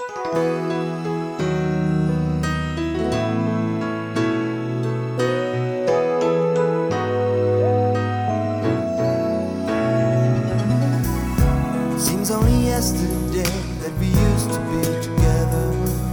Seems only yesterday that we used to be together.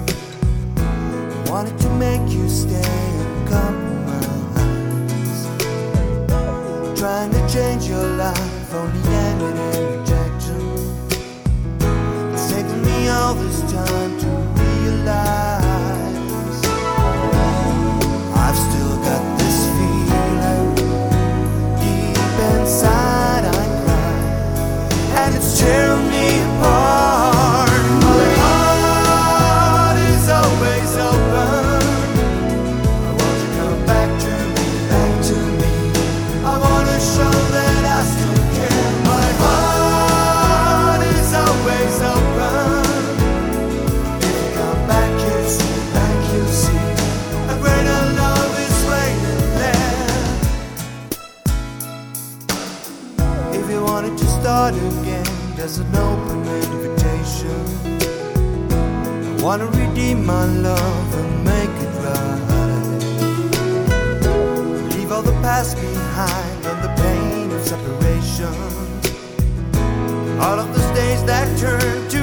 I wanted to make you stay and compromise. Trying to change your life only ended in rejection. It's taken me all this time to realize I've still got this feeling deep inside. I cry and it's tearing me apart. My heart is always open. I want you to come back to me, back to me. I want to show that I still care. My heart is always open. If you come back, you see, back you see, a greater love is waiting there. If you wanted to start again, there's an open invitation. I wanna redeem my love and make it right. Leave all the past behind and the pain of separation. All of those days that turned